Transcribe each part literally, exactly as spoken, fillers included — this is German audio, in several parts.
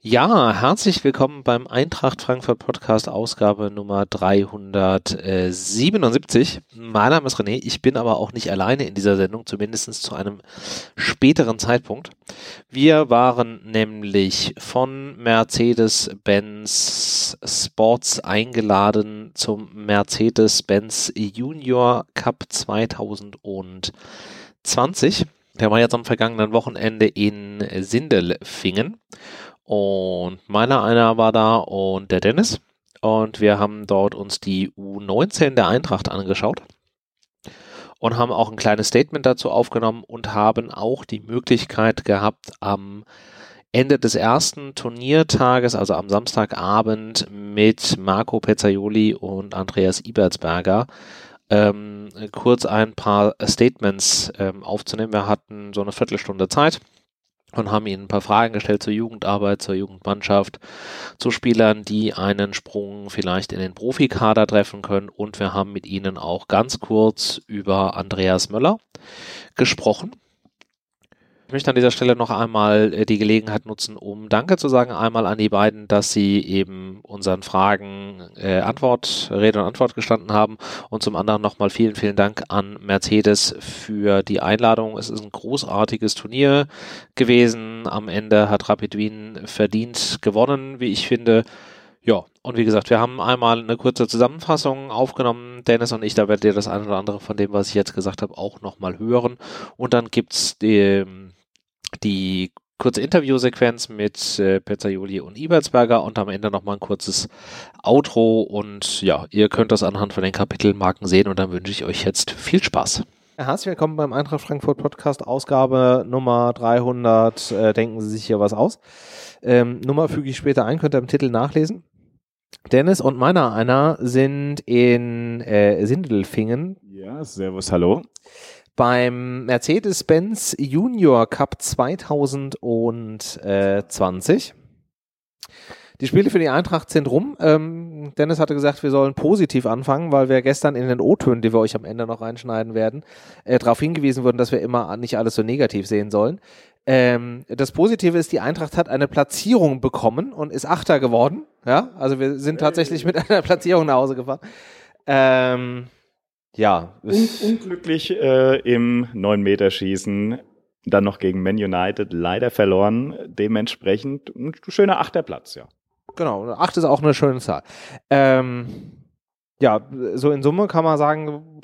Ja, herzlich willkommen beim Eintracht Frankfurt Podcast, Ausgabe Nummer dreihundertsiebenundsiebzig. Mein Name ist René, ich bin aber auch nicht alleine in dieser Sendung, zumindest zu einem späteren Zeitpunkt. Wir waren nämlich von Mercedes-Benz Sports eingeladen zum Mercedes-Benz Junior Cup zweitausendzwanzig. Der war jetzt am vergangenen Wochenende in Sindelfingen. Und meiner einer war da und der Dennis. Und wir haben dort uns die U neunzehn der Eintracht angeschaut und haben auch ein kleines Statement dazu aufgenommen und haben auch die Möglichkeit gehabt, am Ende des ersten Turniertages, also am Samstagabend, mit Marco Pezzaioli und Andreas Ibertsberger ähm, kurz ein paar Statements ähm, aufzunehmen. Wir hatten so eine Viertelstunde Zeit und haben ihnen ein paar Fragen gestellt zur Jugendarbeit, zur Jugendmannschaft, zu Spielern, die einen Sprung vielleicht in den Profikader treffen können. Und wir haben mit ihnen auch ganz kurz über Andreas Möller gesprochen. Ich möchte an dieser Stelle noch einmal äh, die Gelegenheit nutzen, um Danke zu sagen, einmal an die beiden, dass sie eben unseren Fragen äh, Antwort, Rede und Antwort gestanden haben, und zum anderen nochmal vielen, vielen Dank an Mercedes für die Einladung. Es ist ein großartiges Turnier gewesen. Am Ende hat Rapid Wien verdient gewonnen, wie ich finde. Ja, und wie gesagt, wir haben einmal eine kurze Zusammenfassung aufgenommen, Dennis und ich, da werdet ihr das eine oder andere von dem, was ich jetzt gesagt habe, auch nochmal hören. Und dann gibt's die, die kurze Interviewsequenz mit äh, Pezzaioli und Ibertsberger und am Ende nochmal ein kurzes Outro. Und ja, ihr könnt das anhand von den Kapitelmarken sehen und dann wünsche ich euch jetzt viel Spaß. Herzlich willkommen beim Eintracht Frankfurt Podcast, Ausgabe Nummer dreihundert. Äh, denken Sie sich hier was aus. Ähm, Nummer füge ich später ein, könnt ihr im Titel nachlesen. Dennis und meiner einer sind in äh, Sindelfingen. Ja, servus, hallo. Beim Mercedes-Benz Junior Cup zweitausendzwanzig. Die Spiele für die Eintracht sind rum. Ähm, Dennis hatte gesagt, wir sollen positiv anfangen, weil wir gestern in den O-Tönen, die wir euch am Ende noch reinschneiden werden, äh, darauf hingewiesen wurden, dass wir immer nicht alles so negativ sehen sollen. Ähm, das Positive ist, die Eintracht hat eine Platzierung bekommen und ist Achter geworden. Ja, also wir sind tatsächlich mit einer Platzierung nach Hause gefahren. Ähm, ja. Un- unglücklich äh, im neun Meter Schießen, dann noch gegen Man United leider verloren. Dementsprechend ein schöner Achterplatz, ja. Genau, acht ist auch eine schöne Zahl. Ähm, ja, so in Summe kann man sagen,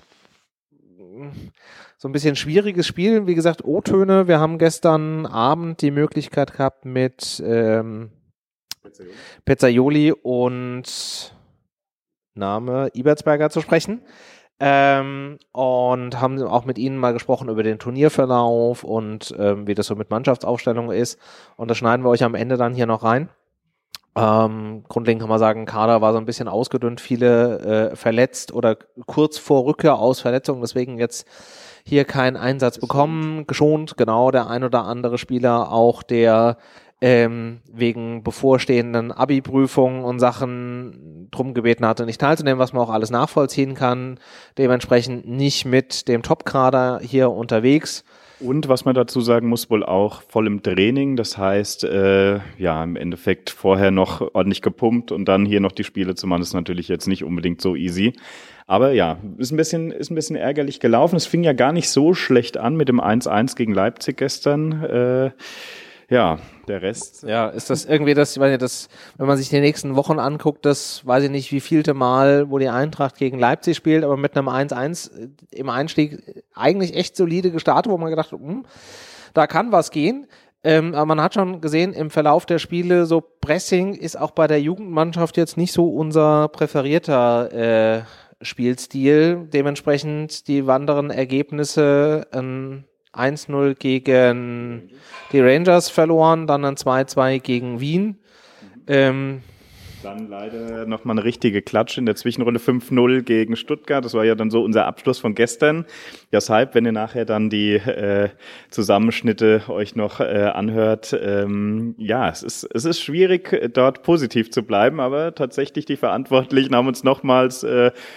so ein bisschen schwieriges Spiel. Wie gesagt, O-Töne. Wir haben gestern Abend die Möglichkeit gehabt, mit ähm, Pezzaioli und Name Ibertsberger zu sprechen. Ähm, und haben auch mit ihnen mal gesprochen über den Turnierverlauf und ähm, wie das so mit Mannschaftsaufstellung ist. Und das schneiden wir euch am Ende dann hier noch rein. Ähm, grundlegend kann man sagen, Kader war so ein bisschen ausgedünnt, viele äh, verletzt oder kurz vor Rückkehr aus Verletzungen, deswegen jetzt hier keinen Einsatz bekommen, geschont, genau, der ein oder andere Spieler auch, der ähm, wegen bevorstehenden Abi-Prüfungen und Sachen drum gebeten hatte, nicht teilzunehmen, was man auch alles nachvollziehen kann, dementsprechend nicht mit dem Top-Kader hier unterwegs. Und was man dazu sagen muss, wohl auch voll im Training. Das heißt, äh, ja, im Endeffekt vorher noch ordentlich gepumpt und dann hier noch die Spiele zu machen, ist natürlich jetzt nicht unbedingt so easy. Aber ja, ist ein bisschen, ist ein bisschen ärgerlich gelaufen. Es fing ja gar nicht so schlecht an mit dem eins eins gegen Leipzig gestern. Äh, ja, der Rest. Ja, ist das irgendwie das, ich meine, das, wenn man sich die nächsten Wochen anguckt, das weiß ich nicht, wie vielte Mal, wo die Eintracht gegen Leipzig spielt, aber mit einem eins eins im Einstieg eigentlich echt solide gestartet, wo man gedacht hat, hm, da kann was gehen. Ähm, aber man hat schon gesehen, im Verlauf der Spiele, so Pressing ist auch bei der Jugendmannschaft jetzt nicht so unser präferierter äh, Spielstil. Dementsprechend die anderen Ergebnisse, ähm, eins null gegen die Rangers verloren, dann ein zwei zwei gegen Wien. Ähm, Dann leider nochmal eine richtige Klatsche in der Zwischenrunde fünf null gegen Stuttgart. Das war ja dann so unser Abschluss von gestern. Deshalb, wenn ihr nachher dann die äh, Zusammenschnitte euch noch äh, anhört, ähm, ja, es ist, es ist schwierig, dort positiv zu bleiben, aber tatsächlich die Verantwortlichen haben uns nochmals äh,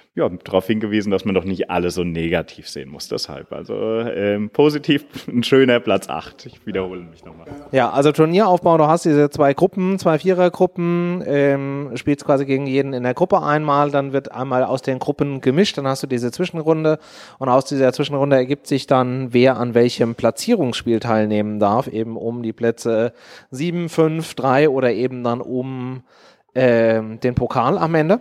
ja, darauf hingewiesen, dass man doch nicht alles so negativ sehen muss. Deshalb, also ähm, positiv ein schöner Platz acht. Ich wiederhole mich nochmal. Ja, also Turnieraufbau, du hast diese zwei Gruppen, zwei Vierergruppen, ähm, spielst quasi gegen jeden in der Gruppe einmal, dann wird einmal aus den Gruppen gemischt, dann hast du diese Zwischenrunde und aus dieser Zwischenrunde ergibt sich dann, wer an welchem Platzierungsspiel teilnehmen darf, eben um die Plätze sieben, fünf, drei oder eben dann um ähm, den Pokal am Ende.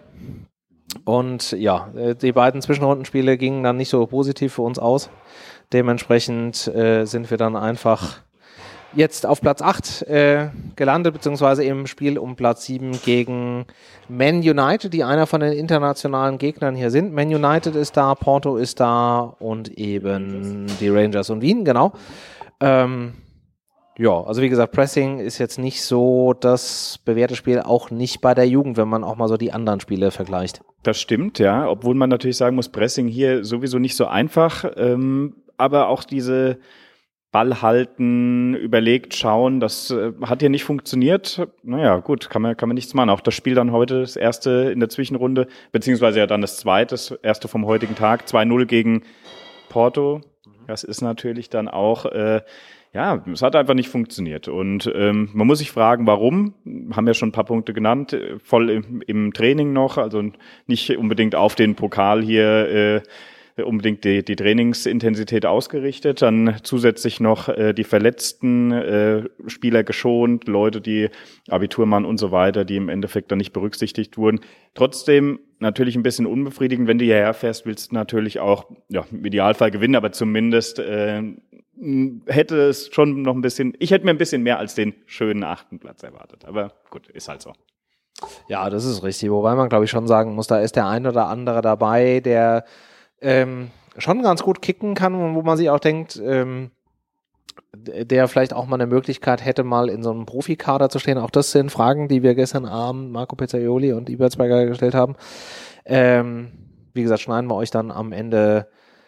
Und ja, die beiden Zwischenrundenspiele gingen dann nicht so positiv für uns aus. Dementsprechend äh, sind wir dann einfach jetzt auf Platz acht äh, gelandet, beziehungsweise im Spiel um Platz sieben gegen Man United, die einer von den internationalen Gegnern hier sind. Man United ist da, Porto ist da und eben die Rangers und Wien, genau. Ähm, Ja, also wie gesagt, Pressing ist jetzt nicht so das bewährte Spiel, auch nicht bei der Jugend, wenn man auch mal so die anderen Spiele vergleicht. Das stimmt, ja, obwohl man natürlich sagen muss, Pressing hier sowieso nicht so einfach, ähm, aber auch diese Ball halten, überlegt schauen, das äh, hat hier nicht funktioniert. Naja, gut, kann man, kann man nichts machen. Auch das Spiel dann heute, das erste in der Zwischenrunde, beziehungsweise ja dann das zweite, das erste vom heutigen Tag, zwei null gegen Porto. Das ist natürlich dann auch... Äh, Ja, es hat einfach nicht funktioniert und ähm, man muss sich fragen, warum, haben ja schon ein paar Punkte genannt, voll im, im Training noch, also nicht unbedingt auf den Pokal hier äh, unbedingt die, die Trainingsintensität ausgerichtet, dann zusätzlich noch äh, die verletzten äh, Spieler geschont, Leute, die Abitur machen und so weiter, die im Endeffekt dann nicht berücksichtigt wurden. Trotzdem natürlich ein bisschen unbefriedigend, wenn du hierher fährst, willst du natürlich auch ja, im Idealfall gewinnen, aber zumindest äh, hätte es schon noch ein bisschen, ich hätte mir ein bisschen mehr als den schönen achten Platz erwartet, aber gut, ist halt so. Ja, das ist richtig, wobei man glaube ich schon sagen muss, da ist der ein oder andere dabei, der ähm, schon ganz gut kicken kann und wo man sich auch denkt, ähm, der vielleicht auch mal eine Möglichkeit hätte, mal in so einem Profikader zu stehen. Auch das sind Fragen, die wir gestern Abend Marco Pizzaioli und Ibertsberger gestellt haben. Ähm, wie gesagt, schneiden wir euch dann am Ende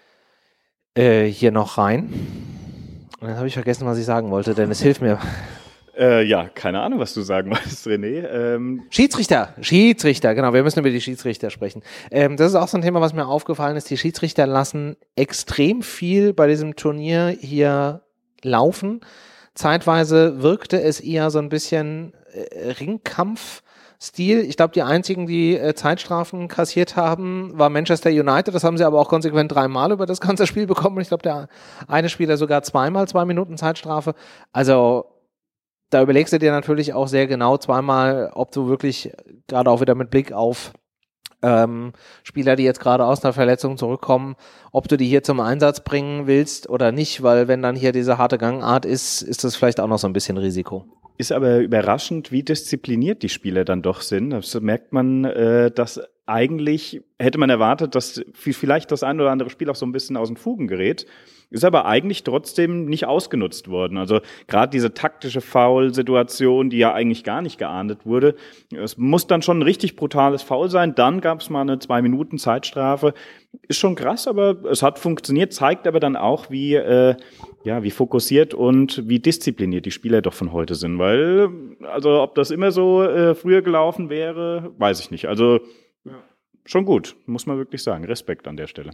äh, hier noch rein. Und dann habe ich vergessen, was ich sagen wollte, denn es hilft mir. Äh, ja, keine Ahnung, was du sagen wolltest, René. Ähm Schiedsrichter, Schiedsrichter, genau, wir müssen über die Schiedsrichter sprechen. Ähm, das ist auch so ein Thema, was mir aufgefallen ist. Die Schiedsrichter lassen extrem viel bei diesem Turnier hier laufen. Zeitweise wirkte es eher so ein bisschen äh, Ringkampf. Stil. Ich glaube, die einzigen, die äh, Zeitstrafen kassiert haben, war Manchester United. Das haben sie aber auch konsequent dreimal über das ganze Spiel bekommen. Und ich glaube, der eine Spieler sogar zweimal zwei Minuten Zeitstrafe. Also da überlegst du dir natürlich auch sehr genau zweimal, ob du wirklich, gerade auch wieder mit Blick auf ähm, Spieler, die jetzt gerade aus einer Verletzung zurückkommen, ob du die hier zum Einsatz bringen willst oder nicht, weil wenn dann hier diese harte Gangart ist, ist das vielleicht auch noch so ein bisschen Risiko. Ist aber überraschend, wie diszipliniert die Spieler dann doch sind. Das merkt man, äh, dass eigentlich hätte man erwartet, dass vielleicht das ein oder andere Spiel auch so ein bisschen aus den Fugen gerät. Ist aber eigentlich trotzdem nicht ausgenutzt worden. Also gerade diese taktische Foul-Situation, die ja eigentlich gar nicht geahndet wurde, es muss dann schon ein richtig brutales Foul sein. Dann gab es mal eine zwei Minuten Zeitstrafe. Ist schon krass, aber es hat funktioniert, zeigt aber dann auch, wie äh, ja wie fokussiert und wie diszipliniert die Spieler doch von heute sind. Weil, also ob das immer so äh, früher gelaufen wäre, weiß ich nicht. Also ja, schon gut, muss man wirklich sagen. Respekt an der Stelle.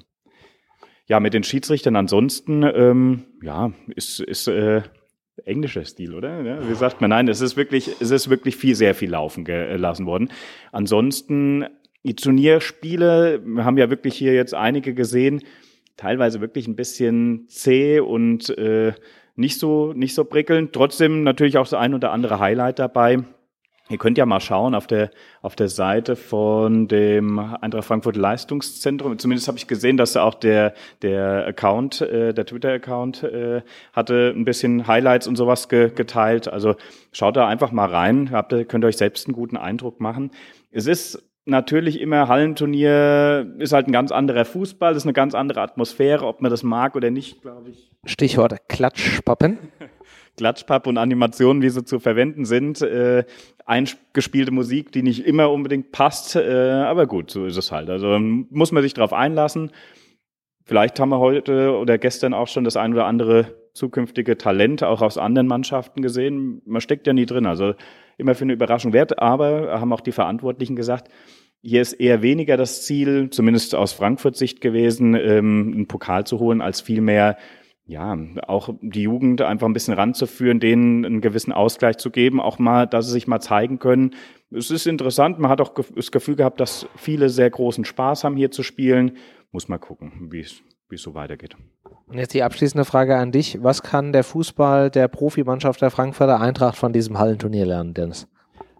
Ja, mit den Schiedsrichtern ansonsten, ähm, ja, ist, ist äh, englischer Stil, oder? Ja, wie sagt man? Nein, es ist wirklich, es ist wirklich viel, sehr viel laufen gelassen worden. Ansonsten, die Turnierspiele, wir haben ja wirklich hier jetzt einige gesehen, teilweise wirklich ein bisschen zäh und äh, nicht so, nicht so prickelnd. Trotzdem natürlich auch das ein oder andere Highlight dabei. Ihr könnt ja mal schauen auf der auf der Seite von dem Eintracht Frankfurt Leistungszentrum. Zumindest habe ich gesehen, dass auch der der Account, äh, der Twitter-Account äh, hatte ein bisschen Highlights und sowas ge, geteilt. Also schaut da einfach mal rein. Habt ihr, könnt ihr euch selbst einen guten Eindruck machen. Es ist natürlich immer Hallenturnier, ist halt ein ganz anderer Fußball, ist eine ganz andere Atmosphäre, ob man das mag oder nicht, glaube ich. Stichwort Klatschpappen. Klatschpapp und Animationen, wie sie zu verwenden sind, äh, eingespielte Musik, die nicht immer unbedingt passt, äh, aber gut, so ist es halt. Also muss man sich drauf einlassen. Vielleicht haben wir heute oder gestern auch schon das ein oder andere zukünftige Talent auch aus anderen Mannschaften gesehen. Man steckt ja nie drin, also immer für eine Überraschung wert, aber haben auch die Verantwortlichen gesagt, Hier ist eher weniger das Ziel, zumindest aus Frankfurt-Sicht gewesen, ähm, einen Pokal zu holen, als vielmehr ja, auch die Jugend einfach ein bisschen ranzuführen, denen einen gewissen Ausgleich zu geben, auch mal, dass sie sich mal zeigen können. Es ist interessant, man hat auch das Gefühl gehabt, dass viele sehr großen Spaß haben, hier zu spielen. Muss mal gucken, wie es wie es so weitergeht. Und jetzt die abschließende Frage an dich. Was kann der Fußball der Profimannschaft der Frankfurter Eintracht von diesem Hallenturnier lernen, Dennis?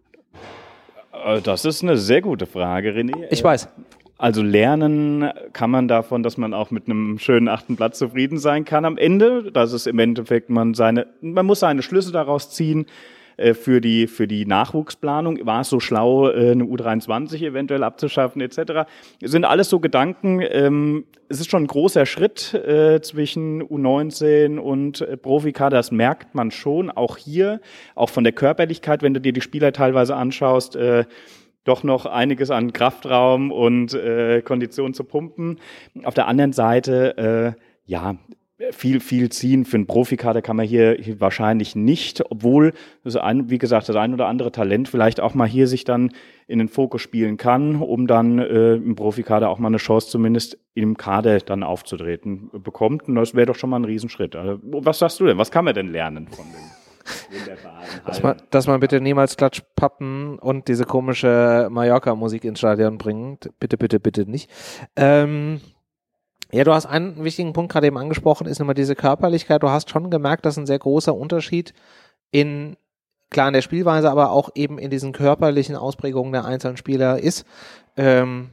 Das ist eine sehr gute Frage, René. Ich weiß. Also lernen kann man davon, dass man auch mit einem schönen achten Platz zufrieden sein kann am Ende. Das ist im Endeffekt, man seine, man muss seine Schlüsse daraus ziehen. Für die, für die Nachwuchsplanung war es so schlau, eine U dreiundzwanzig eventuell abzuschaffen et cetera. Es sind alles so Gedanken. Es ist schon ein großer Schritt zwischen U neunzehn und Profikader. Das merkt man schon, auch hier, auch von der Körperlichkeit, wenn du dir die Spieler teilweise anschaust, doch noch einiges an Kraftraum und Kondition zu pumpen. Auf der anderen Seite, ja, Viel, viel ziehen. Für einen Profikader kann man hier, hier wahrscheinlich nicht, obwohl, das ein, wie gesagt, das ein oder andere Talent vielleicht auch mal hier sich dann in den Fokus spielen kann, um dann äh, im Profikader auch mal eine Chance zumindest im Kader dann aufzutreten bekommt. Und das wäre doch schon mal ein Riesenschritt. Also, was sagst du denn? Was kann man denn lernen von dem wunderbaren dass man, dass man bitte niemals Klatschpappen und diese komische Mallorca-Musik ins Stadion bringt. Bitte, bitte, bitte nicht. Ähm... Ja, du hast einen wichtigen Punkt gerade eben angesprochen, ist immer diese Körperlichkeit. Du hast schon gemerkt, dass ein sehr großer Unterschied in, klar in der Spielweise, aber auch eben in diesen körperlichen Ausprägungen der einzelnen Spieler ist. Ähm,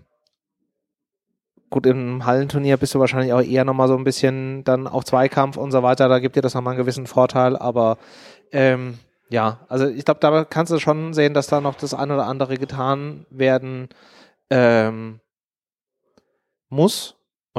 gut, im Hallenturnier bist du wahrscheinlich auch eher nochmal so ein bisschen dann auf Zweikampf und so weiter, da gibt dir das nochmal einen gewissen Vorteil, aber ähm, ja, also ich glaube, da kannst du schon sehen, dass da noch das ein oder andere getan werden ähm, muss.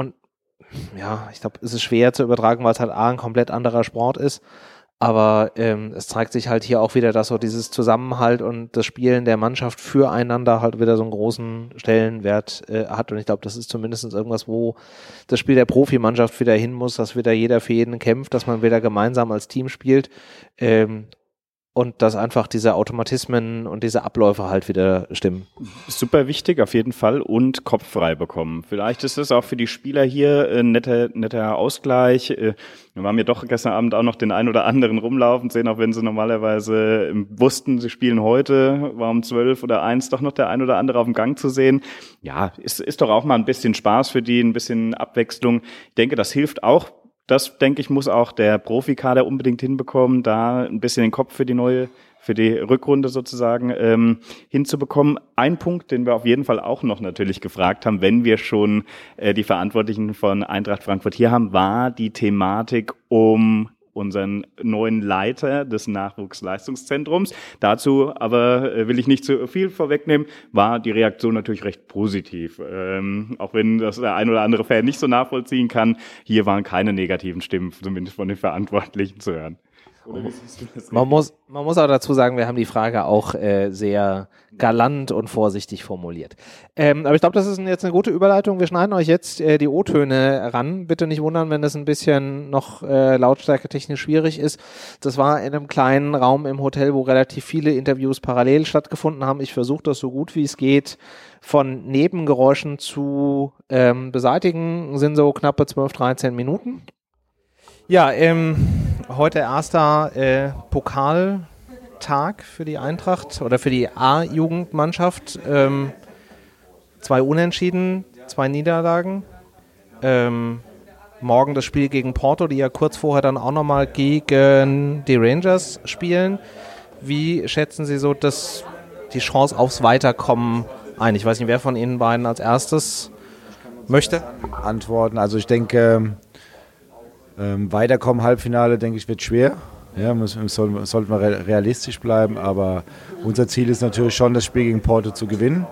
Ja, ich glaube, es ist schwer zu übertragen, weil es halt A, ein komplett anderer Sport ist, aber ähm, es zeigt sich halt hier auch wieder, dass so dieses Zusammenhalt und das Spielen der Mannschaft füreinander halt wieder so einen großen Stellenwert äh, hat und ich glaube, das ist zumindest irgendwas, wo das Spiel der Profimannschaft wieder hin muss, dass wieder jeder für jeden kämpft, dass man wieder gemeinsam als Team spielt ähm, und dass einfach diese Automatismen und diese Abläufe halt wieder stimmen. Super wichtig, auf jeden Fall. Und Kopf frei bekommen. Vielleicht ist es auch für die Spieler hier ein netter, netter Ausgleich. Wir haben ja doch gestern Abend auch noch den einen oder anderen rumlaufen sehen, auch wenn sie normalerweise wussten, sie spielen heute, war um zwölf oder eins doch noch der ein oder andere auf dem Gang zu sehen. Ja, ist, ist doch auch mal ein bisschen Spaß für die, ein bisschen Abwechslung. Ich denke, das hilft auch. Das, denke ich, muss auch der Profikader unbedingt hinbekommen, da ein bisschen den Kopf für die neue, für die Rückrunde sozusagen ähm, hinzubekommen. Ein Punkt, den wir auf jeden Fall auch noch natürlich gefragt haben, wenn wir schon äh, die Verantwortlichen von Eintracht Frankfurt hier haben, war die Thematik um unseren neuen Leiter des Nachwuchsleistungszentrums. Dazu aber äh, will ich nicht zu viel vorwegnehmen, war die Reaktion natürlich recht positiv. Ähm, auch wenn das der ein oder andere Fan nicht so nachvollziehen kann, hier waren keine negativen Stimmen, zumindest von den Verantwortlichen zu hören. Oder wie siehst du das? Man muss, man muss auch dazu sagen, wir haben die Frage auch äh, sehr galant und vorsichtig formuliert. Ähm, aber ich glaube, das ist jetzt eine gute Überleitung. Wir schneiden euch jetzt äh, die O-Töne ran. Bitte nicht wundern, wenn das ein bisschen noch äh, lautstärketechnisch schwierig ist. Das war in einem kleinen Raum im Hotel, wo relativ viele Interviews parallel stattgefunden haben. Ich versuche das so gut wie es geht von Nebengeräuschen zu ähm, beseitigen. Sind so knappe zwölf, dreizehn Minuten. Ja, ähm, heute erster äh, Pokaltag für die Eintracht oder für die A-Jugendmannschaft. Ähm, zwei Unentschieden, zwei Niederlagen. Ähm, morgen das Spiel gegen Porto, die ja kurz vorher dann auch nochmal gegen die Rangers spielen. Wie schätzen Sie so das, die Chance aufs Weiterkommen ein? Ich weiß nicht, wer von Ihnen beiden als erstes möchte antworten. Also ich denke, ähm, Weiterkommen, Halbfinale, denke ich, wird schwer. Ja, müssen, soll, sollten wir realistisch bleiben, aber unser Ziel ist natürlich schon, das Spiel gegen Porto zu gewinnen.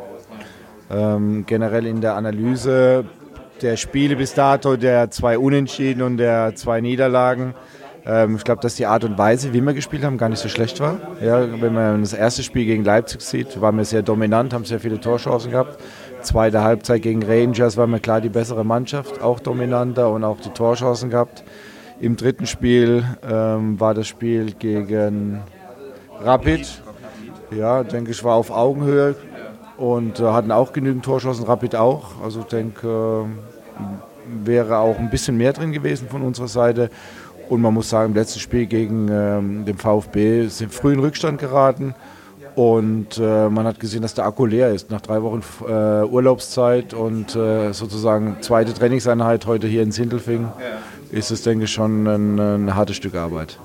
Ähm, generell in der Analyse der Spiele bis dato, der zwei Unentschieden und der zwei Niederlagen, ähm, ich glaube, dass die Art und Weise, wie wir gespielt haben, gar nicht so schlecht war. Ja, wenn man das erste Spiel gegen Leipzig sieht, waren wir sehr dominant, haben sehr viele Torchancen gehabt. Zweite Halbzeit gegen Rangers waren wir klar die bessere Mannschaft, auch dominanter und auch die Torchancen gehabt. Im dritten Spiel ähm, war das Spiel gegen Rapid. Ja, denke ich, war auf Augenhöhe. und äh, hatten auch genügend Torchancen, Rapid auch. Also ich denke, äh, wäre auch ein bisschen mehr drin gewesen von unserer Seite. Und man muss sagen, im letzten Spiel gegen ähm, den VfB sind früh in Rückstand geraten. Und äh, man hat gesehen, dass der Akku leer ist. Nach drei Wochen äh, Urlaubszeit und äh, sozusagen zweite Trainingseinheit heute hier in Sindelfingen, ja. ist es, denke ich, schon ein, ein hartes Stück Arbeit.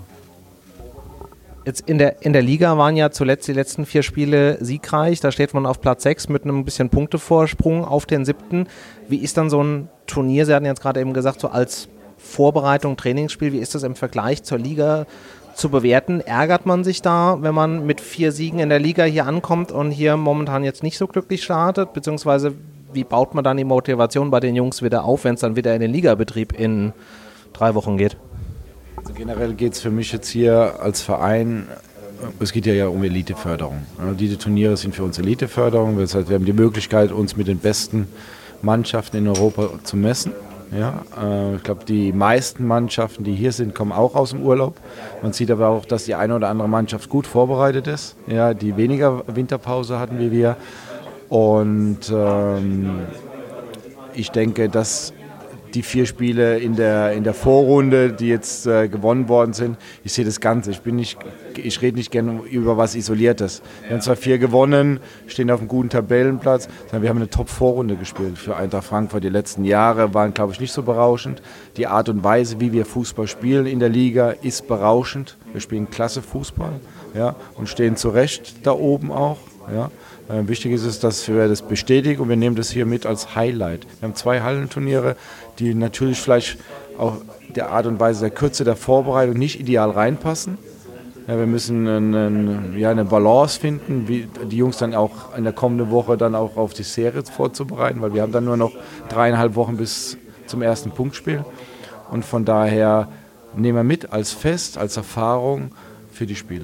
Jetzt in der, in der Liga waren ja zuletzt die letzten vier Spiele siegreich. Da steht man auf Platz sechs mit einem bisschen Punktevorsprung auf den siebten. Wie ist dann so ein Turnier, Sie hatten jetzt gerade eben gesagt, so als Vorbereitung, Trainingsspiel, wie ist das im Vergleich zur Liga zu bewerten? Ärgert man sich da, wenn man mit vier Siegen in der Liga hier ankommt und hier momentan jetzt nicht so glücklich startet? Beziehungsweise wie baut man dann die Motivation bei den Jungs wieder auf, wenn es dann wieder in den Ligabetrieb in drei Wochen geht? Also generell geht es für mich jetzt hier als Verein, es geht ja um Eliteförderung. Diese Turniere sind für uns Eliteförderung. Das heißt, wir haben die Möglichkeit, uns mit den besten Mannschaften in Europa zu messen. Ja, äh, ich glaube, die meisten Mannschaften, die hier sind, kommen auch aus dem Urlaub. Man sieht aber auch, dass die eine oder andere Mannschaft gut vorbereitet ist, ja, die weniger Winterpause hatten wie wir. Und ähm, ich denke, dass die vier Spiele in der, in der Vorrunde, die jetzt äh, gewonnen worden sind, ich sehe das Ganze. Ich, bin nicht, ich rede nicht gerne über was Isoliertes. Wir haben zwar vier gewonnen, stehen auf einem guten Tabellenplatz, sondern wir haben eine Top-Vorrunde gespielt für Eintracht Frankfurt. Die letzten Jahre waren, glaube ich, nicht so berauschend. Die Art und Weise, wie wir Fußball spielen in der Liga, ist berauschend. Wir spielen klasse Fußball, ja, und stehen zu Recht da oben auch. Ja. Äh, wichtig ist es, dass wir das bestätigen und wir nehmen das hier mit als Highlight. Wir haben zwei Hallenturniere, die natürlich vielleicht auch der Art und Weise der Kürze der Vorbereitung nicht ideal reinpassen. Ja, wir müssen einen, ja, eine Balance finden, wie die Jungs dann auch in der kommenden Woche dann auch auf die Serie vorzubereiten, weil wir haben dann nur noch dreieinhalb Wochen bis zum ersten Punktspiel. Und von daher nehmen wir mit als Fest, als Erfahrung für die Spiele.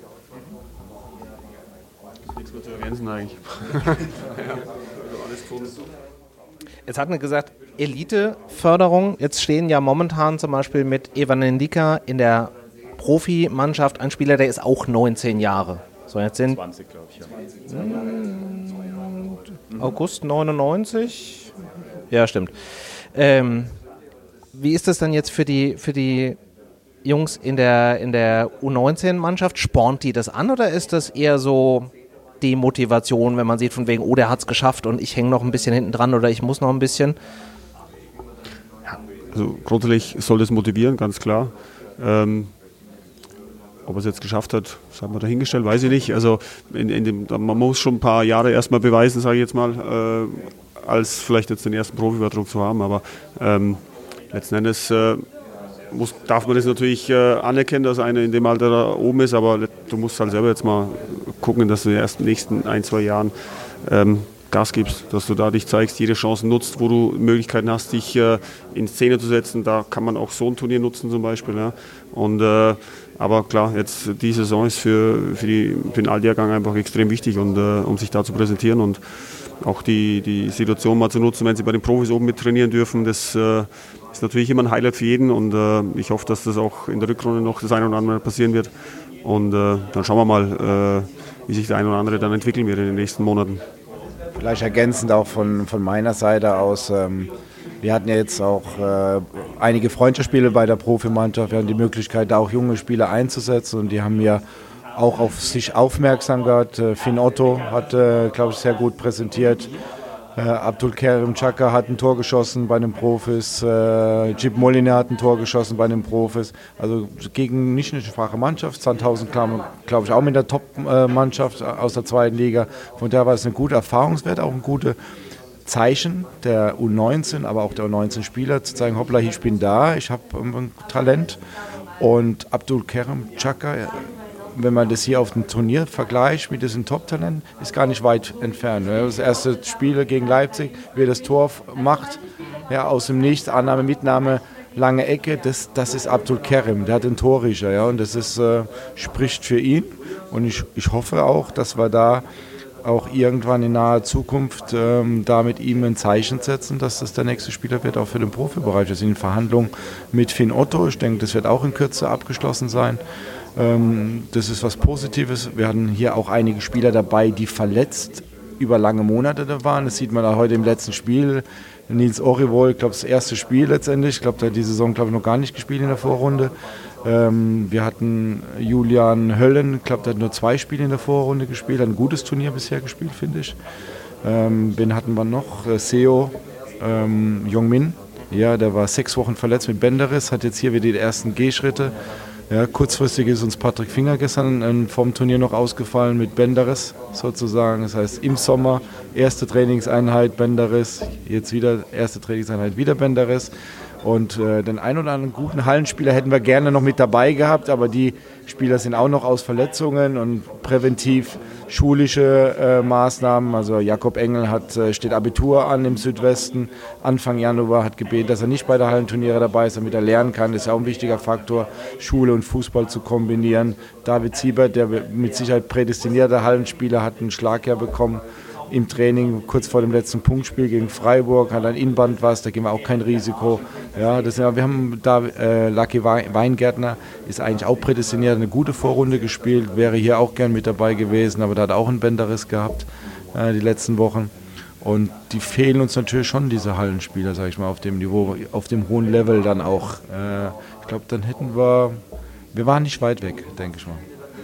Nichts mehr zu ergänzen eigentlich. Jetzt hat man gesagt, Eliteförderung. Jetzt stehen ja momentan zum Beispiel mit Evan Ndika in der Profimannschaft ein Spieler, der ist auch neunzehn Jahre. So, jetzt sind zwanzig, glaube ich. Ja. August neunundneunzig. Ja, stimmt. Ähm, wie ist das dann jetzt für die, für die Jungs in der, in der U neunzehn-Mannschaft? Spornt die das an oder ist das eher so die Motivation, wenn man sieht von wegen, oh, der hat es geschafft und ich hänge noch ein bisschen hinten dran oder ich muss noch ein bisschen? Also grundsätzlich soll das motivieren, ganz klar. Ähm, ob er es jetzt geschafft hat, das haben wir dahingestellt, weiß ich nicht. Also in, in dem, man muss schon ein paar Jahre erstmal beweisen, sage ich jetzt mal, äh, als vielleicht jetzt den ersten Profivertrag zu haben. Aber ähm, letzten Endes äh, muss, darf man das natürlich äh, anerkennen, dass einer in dem Alter da oben ist. Aber du musst halt selber jetzt mal gucken, dass du in den ersten nächsten ein, zwei Jahren ähm, Gas gibst, dass du da dich zeigst, jede Chance nutzt, wo du Möglichkeiten hast, dich äh, in Szene zu setzen. Da kann man auch so ein Turnier nutzen zum Beispiel. Ja. Und, äh, aber klar, jetzt die Saison ist für, für, die, für den Altjahrgang einfach extrem wichtig, und, äh, um sich da zu präsentieren und auch die, die Situation mal zu nutzen, wenn sie bei den Profis oben mit trainieren dürfen. Das äh, ist natürlich immer ein Highlight für jeden, und äh, ich hoffe, dass das auch in der Rückrunde noch das eine oder andere passieren wird. Und äh, dann schauen wir mal, äh, wie sich der eine oder andere dann entwickeln wird in den nächsten Monaten. Vielleicht ergänzend auch von, von meiner Seite aus. Ähm, wir hatten ja jetzt auch äh, einige Freundschaftsspiele bei der Profimannschaft. Wir haben die Möglichkeit, da auch junge Spieler einzusetzen, und die haben ja auch auf sich aufmerksam gehabt. Äh, Finn Otto hat, äh, glaube ich, sehr gut präsentiert. Äh, Abdulkarim Chaka hat ein Tor geschossen bei den Profis. Äh, Jib Molina hat ein Tor geschossen bei den Profis. Also gegen nicht eine schwache Mannschaft. Sandhausen kam, glaube ich, auch mit der Top-Mannschaft aus der zweiten Liga. Von daher war es ein guter Erfahrungswert, auch ein gutes Zeichen der U neunzehn, aber auch der U neunzehn-Spieler, zu zeigen, hoppla, ich bin da, ich habe ein Talent. Und Abdulkarim Chaka, wenn man das hier auf dem Turnier vergleicht mit diesem Top-Talent, ist gar nicht weit entfernt. Das erste Spiel gegen Leipzig, wie er das Tor macht, ja, aus dem Nichts, Annahme, Mitnahme, lange Ecke, das, das ist Abdulkarim, der hat den Torriecher, ja, und das ist, äh, spricht für ihn. Und ich, ich hoffe auch, dass wir da auch irgendwann in naher Zukunft ähm, da mit ihm ein Zeichen setzen, dass das der nächste Spieler wird, auch für den Profibereich. Wir sind in Verhandlungen mit Finn Otto, ich denke, das wird auch in Kürze abgeschlossen sein. Das ist was Positives. Wir hatten hier auch einige Spieler dabei, die verletzt über lange Monate da waren. Das sieht man auch heute im letzten Spiel. Nils Orivol, ich glaube, das erste Spiel letztendlich. Ich glaube, der hat die Saison, glaube ich, noch gar nicht gespielt in der Vorrunde. Ähm, wir hatten Julian Höllen, ich glaube, der hat nur zwei Spiele in der Vorrunde gespielt. Hat ein gutes Turnier bisher gespielt, finde ich. Ähm, wen hatten wir noch? Äh, Seo ähm, Jongmin. Ja, der war sechs Wochen verletzt mit Bänderriss, hat jetzt hier wieder die ersten Gehschritte. Ja, kurzfristig ist uns Patrick Finger gestern ähm, vom Turnier noch ausgefallen mit Bänderriss sozusagen. Das heißt, im Sommer erste Trainingseinheit Bänderriss, jetzt wieder erste Trainingseinheit wieder Bänderriss. Und äh, den ein oder anderen guten Hallenspieler hätten wir gerne noch mit dabei gehabt, aber die Spieler sind auch noch aus Verletzungen und präventiv schulische äh, Maßnahmen. Also Jakob Engel hat, äh, steht Abitur an im Südwesten. Anfang Januar hat gebeten, dass er nicht bei der Hallenturniere dabei ist, damit er lernen kann. Das ist ja auch ein wichtiger Faktor, Schule und Fußball zu kombinieren. David Siebert, der mit Sicherheit prädestinierter Hallenspieler, hat einen Schlag ja bekommen im Training kurz vor dem letzten Punktspiel gegen Freiburg, hat ein Innenband was, da gehen wir auch kein Risiko. Ja, das, ja, wir haben da äh, Lucky Weingärtner, ist eigentlich auch prädestiniert, eine gute Vorrunde gespielt, wäre hier auch gern mit dabei gewesen, aber da hat auch einen Bänderriss gehabt äh, die letzten Wochen. Und die fehlen uns natürlich schon, diese Hallenspieler, sag ich mal, auf dem Niveau, auf dem hohen Level dann auch. Äh, ich glaube, dann hätten wir, wir waren nicht weit weg, denke ich mal.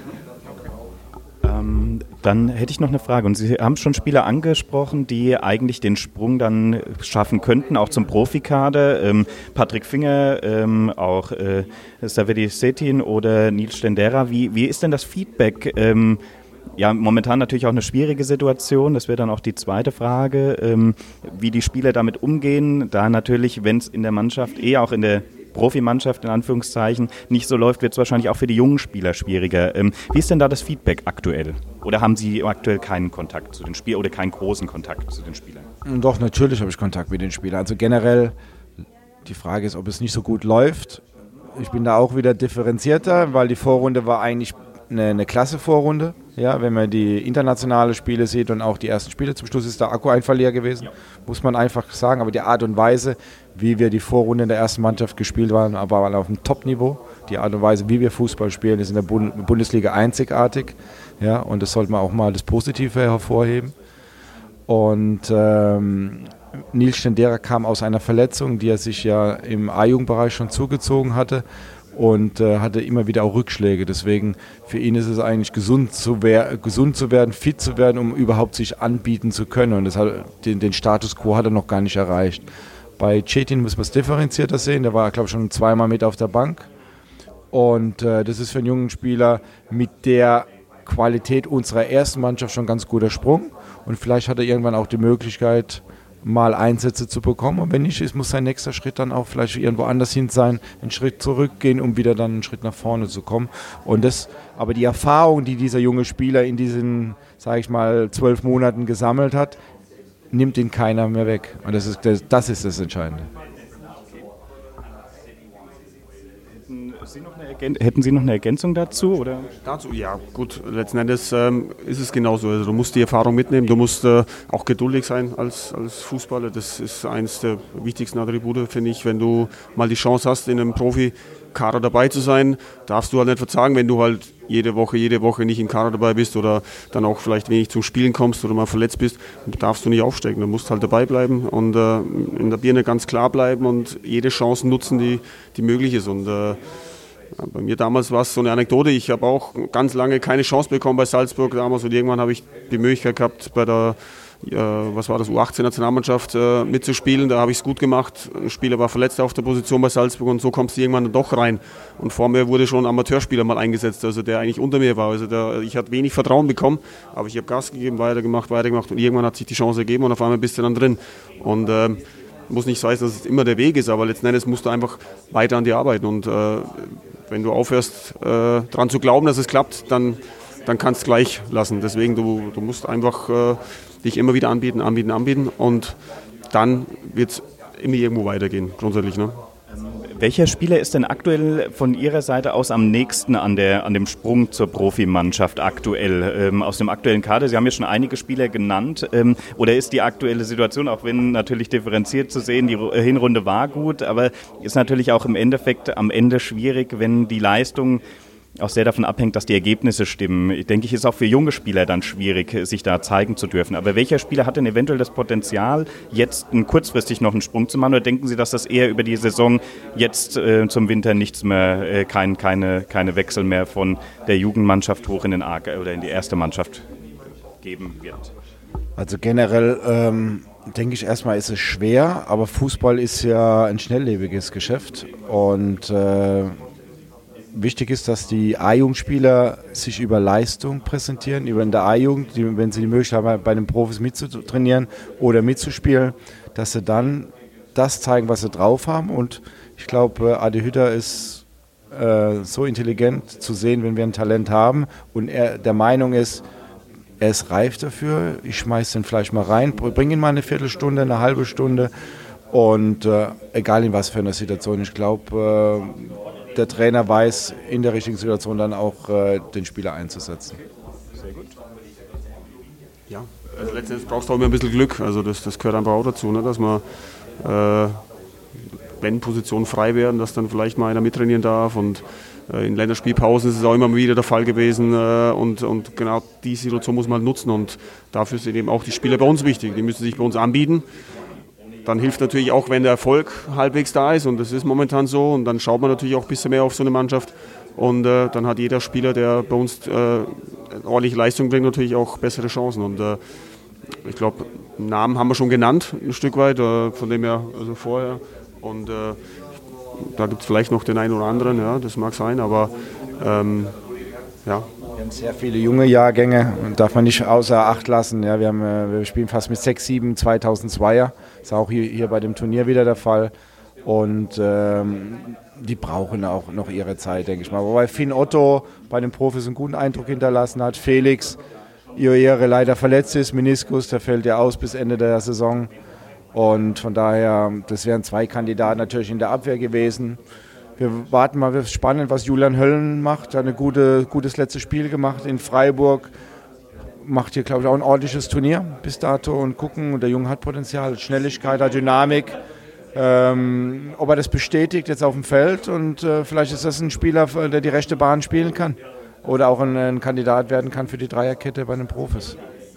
Ähm, dann hätte ich noch eine Frage. Und Sie haben schon Spieler angesprochen, die eigentlich den Sprung dann schaffen könnten, auch zum Profikader. Ähm, Patrick Finger, ähm, auch äh, Savedi Setin oder Nils Stendera. Wie, wie ist denn das Feedback? Ähm, ja, momentan natürlich auch eine schwierige Situation. Das wäre dann auch die zweite Frage, ähm, wie die Spieler damit umgehen. Da natürlich, wenn es in der Mannschaft, eh auch in der Profimannschaft in Anführungszeichen nicht so läuft, wird es wahrscheinlich auch für die jungen Spieler schwieriger. Ähm, wie ist denn da das Feedback aktuell? Oder haben Sie aktuell keinen Kontakt zu den Spielern oder keinen großen Kontakt zu den Spielern? Doch, natürlich habe ich Kontakt mit den Spielern. Also generell, die Frage ist, ob es nicht so gut läuft. Ich bin da auch wieder differenzierter, weil die Vorrunde war eigentlich eine, eine klasse Vorrunde. Ja, wenn man die internationale Spiele sieht und auch die ersten Spiele, zum Schluss ist der Akku einfach leer gewesen, ja. Muss man einfach sagen. Aber die Art und Weise, wie wir die Vorrunde in der ersten Mannschaft gespielt waren, waren auf einem Top-Niveau. Die Art und Weise, wie wir Fußball spielen, ist in der Bund- Bundesliga einzigartig. Ja, und das sollte man auch mal das Positive hervorheben. Und ähm, Nils Stendera kam aus einer Verletzung, die er sich ja im A-Jugendbereich schon zugezogen hatte. Und äh, hatte immer wieder auch Rückschläge. Deswegen für ihn ist es eigentlich gesund zu, wer- gesund zu werden, fit zu werden, um überhaupt sich anbieten zu können. Und das hat, den, den Status quo hat er noch gar nicht erreicht. Bei Cetin muss man es differenzierter sehen. Der war, glaube ich, schon zweimal mit auf der Bank. Und äh, das ist für einen jungen Spieler mit der Qualität unserer ersten Mannschaft schon ein ganz guter Sprung. Und vielleicht hat er irgendwann auch die Möglichkeit, mal Einsätze zu bekommen. Und wenn nicht ist, muss sein nächster Schritt dann auch vielleicht irgendwo anders hin sein, einen Schritt zurückgehen, um wieder dann einen Schritt nach vorne zu kommen. Und das, aber die Erfahrung, die dieser junge Spieler in diesen, sage ich mal, zwölf Monaten gesammelt hat, nimmt ihn keiner mehr weg. Und das ist das, das, ist das Entscheidende. Sie noch eine Ergän- Hätten Sie noch eine Ergänzung dazu? Oder? Dazu, ja, gut. Letzten Endes ähm, ist es genauso. Also du musst die Erfahrung mitnehmen, du musst äh, auch geduldig sein als, als Fußballer. Das ist eines der wichtigsten Attribute, finde ich. Wenn du mal die Chance hast, in einem Profikader dabei zu sein, darfst du halt nicht verzagen, wenn du halt jede Woche, jede Woche nicht im Kader dabei bist oder dann auch vielleicht wenig zum Spielen kommst oder mal verletzt bist, dann darfst du nicht aufsteigen. Du musst halt dabei bleiben und äh, in der Birne ganz klar bleiben und jede Chance nutzen, die, die möglich ist. Und äh, bei mir damals war es so eine Anekdote, ich habe auch ganz lange keine Chance bekommen bei Salzburg damals und irgendwann habe ich die Möglichkeit gehabt, bei der äh, was war das, U achtzehn Nationalmannschaft äh, mitzuspielen, da habe ich es gut gemacht, ein Spieler war verletzt auf der Position bei Salzburg und so kommst du irgendwann doch rein und vor mir wurde schon ein Amateurspieler mal eingesetzt, also der eigentlich unter mir war, also der, ich hatte wenig Vertrauen bekommen, aber ich habe Gas gegeben, weitergemacht, weitergemacht und irgendwann hat sich die Chance ergeben und auf einmal bist du dann drin und äh, muss nicht heißen, dass es immer der Weg ist, aber letzten Endes musst du einfach weiter an dir arbeiten und äh, wenn du aufhörst, äh, daran zu glauben, dass es klappt, dann, dann kannst du es gleich lassen. Deswegen, du, du musst einfach äh, dich immer wieder anbieten, anbieten, anbieten und dann wird es immer irgendwo weitergehen, grundsätzlich. Ne? Welcher Spieler ist denn aktuell von Ihrer Seite aus am nächsten an, der, an dem Sprung zur Profimannschaft aktuell, ähm, aus dem aktuellen Kader? Sie haben ja schon einige Spieler genannt. Ähm, oder ist die aktuelle Situation, auch wenn natürlich differenziert zu sehen, die Hinrunde war gut, aber ist natürlich auch im Endeffekt am Ende schwierig, wenn die Leistung auch sehr davon abhängt, dass die Ergebnisse stimmen. Ich denke, es ist auch für junge Spieler dann schwierig, sich da zeigen zu dürfen. Aber welcher Spieler hat denn eventuell das Potenzial, jetzt kurzfristig noch einen Sprung zu machen? Oder denken Sie, dass das eher über die Saison jetzt äh, zum Winter nichts mehr, äh, kein, keine, keine Wechsel mehr von der Jugendmannschaft hoch in den A oder in die erste Mannschaft geben wird? Also generell ähm, denke ich erstmal, ist es schwer, aber Fußball ist ja ein schnelllebiges Geschäft und äh, wichtig ist, dass die A-Jugendspieler sich über Leistung präsentieren, über in der A-Jugend, die, wenn sie die Möglichkeit haben, bei den Profis mitzutrainieren oder mitzuspielen, dass sie dann das zeigen, was sie drauf haben. Und ich glaube, Adi Hütter ist äh, so intelligent zu sehen, wenn wir ein Talent haben und er der Meinung ist, er ist reif dafür, ich schmeiße den vielleicht mal rein, bringe ihn mal eine Viertelstunde, eine halbe Stunde und äh, egal in was für einer Situation, ich glaube, äh, der Trainer weiß in der richtigen Situation dann auch äh, den Spieler einzusetzen. Sehr gut. Ja, also letztendlich brauchst du auch immer ein bisschen Glück, also das, das gehört einfach auch dazu, ne? Dass man, äh, wenn Positionen frei werden, dass dann vielleicht mal einer mittrainieren darf und in Länderspielpausen ist es auch immer wieder der Fall gewesen und, und genau die Situation muss man nutzen und dafür sind eben auch die Spieler bei uns wichtig. Die müssen sich bei uns anbieten. Dann hilft natürlich auch, wenn der Erfolg halbwegs da ist und das ist momentan so und dann schaut man natürlich auch ein bisschen mehr auf so eine Mannschaft und äh, dann hat jeder Spieler, der bei uns äh, ordentliche Leistung bringt, natürlich auch bessere Chancen und äh, ich glaube, Namen haben wir schon genannt, ein Stück weit, äh, von dem her also vorher und äh, da gibt es vielleicht noch den einen oder anderen, ja, das mag sein, aber ähm, ja. Wir haben sehr viele junge Jahrgänge und darf man nicht außer Acht lassen. Ja, wir, haben, wir spielen fast mit sechs, sieben zweitausendzweier, ist auch hier, hier bei dem Turnier wieder der Fall und ähm, die brauchen auch noch ihre Zeit, denke ich mal. Wobei Finn Otto bei den Profis einen guten Eindruck hinterlassen hat, Felix Ioere leider verletzt ist, Meniskus, der fällt ja aus bis Ende der Saison. Und von daher, das wären zwei Kandidaten natürlich in der Abwehr gewesen. Wir warten mal, es ist spannend, was Julian Höllen macht. Er hat ein gute, gutes letztes Spiel gemacht in Freiburg. Macht hier, glaube ich, auch ein ordentliches Turnier bis dato und gucken. Und der Junge hat Potenzial, Schnelligkeit, hat Dynamik. Ähm, ob er das bestätigt jetzt auf dem Feld und äh, vielleicht ist das ein Spieler, der die rechte Bahn spielen kann. Oder auch ein, ein Kandidat werden kann für die Dreierkette bei den Profis.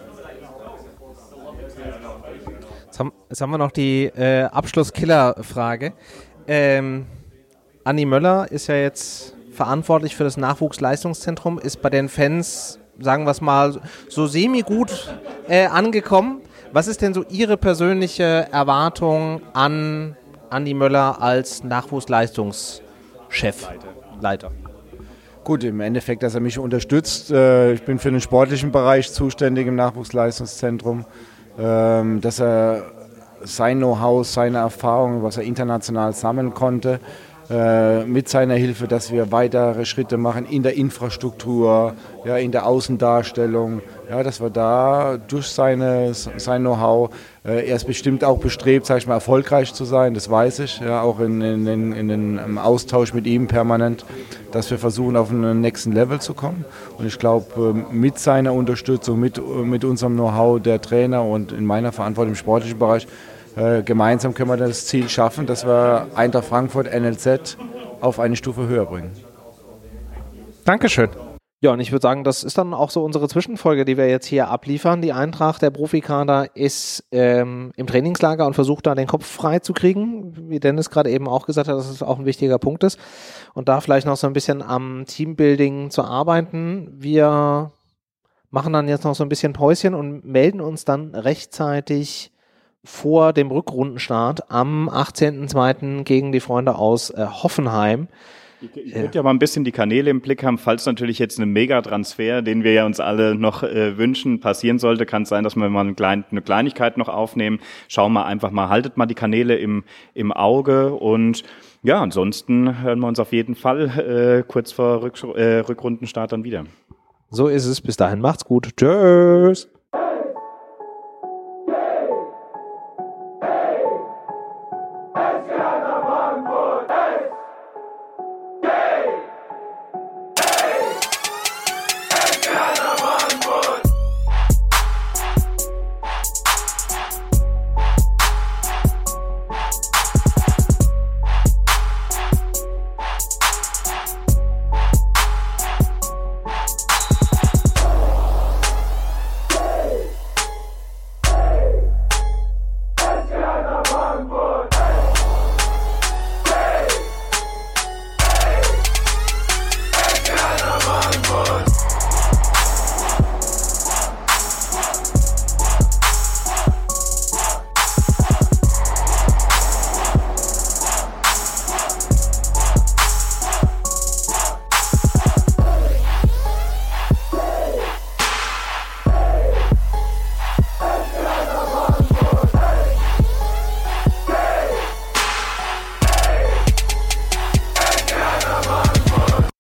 Jetzt haben, jetzt haben wir noch die äh, Abschlusskiller-Frage. Ähm, Andi Möller ist ja jetzt verantwortlich für das Nachwuchsleistungszentrum, ist bei den Fans, sagen wir es mal, so semi-gut äh, angekommen. Was ist denn so Ihre persönliche Erwartung an Andi Möller als Nachwuchsleistungschef, Leiter? Gut, im Endeffekt, dass er mich unterstützt. Ich bin für den sportlichen Bereich zuständig im Nachwuchsleistungszentrum. Dass er sein Know-how, seine Erfahrungen, was er international sammeln konnte, mit seiner Hilfe, dass wir weitere Schritte machen in der Infrastruktur, ja, in der Außendarstellung, ja, dass wir da durch seine, sein Know-how, äh, er ist bestimmt auch bestrebt, sag ich mal, erfolgreich zu sein, das weiß ich, ja, auch in, in, in, in den, im Austausch mit ihm permanent, dass wir versuchen, auf einen nächsten Level zu kommen. Und ich glaube, mit seiner Unterstützung, mit, mit unserem Know-how der Trainer und in meiner Verantwortung im sportlichen Bereich, Äh, gemeinsam können wir das Ziel schaffen, dass wir Eintracht Frankfurt N L Z auf eine Stufe höher bringen. Dankeschön. Ja, und ich würde sagen, das ist dann auch so unsere Zwischenfolge, die wir jetzt hier abliefern. Die Eintracht, der Profikader, ist ähm, im Trainingslager und versucht da den Kopf frei zu kriegen, wie Dennis gerade eben auch gesagt hat, dass es auch ein wichtiger Punkt ist. Und da vielleicht noch so ein bisschen am Teambuilding zu arbeiten. Wir machen dann jetzt noch so ein bisschen Päuschen und melden uns dann rechtzeitig vor dem Rückrundenstart am achtzehnten zweiten gegen die Freunde aus äh, Hoffenheim. Ich, ich würde ja mal ein bisschen die Kanäle im Blick haben, falls natürlich jetzt ein Megatransfer, den wir ja uns alle noch äh, wünschen, passieren sollte, kann es sein, dass wir mal eine, Klein, eine Kleinigkeit noch aufnehmen. Schauen wir einfach mal, haltet mal die Kanäle im, im Auge und ja, ansonsten hören wir uns auf jeden Fall äh, kurz vor Rück, äh, Rückrundenstart dann wieder. So ist es. Bis dahin macht's gut. Tschüss. Ghana!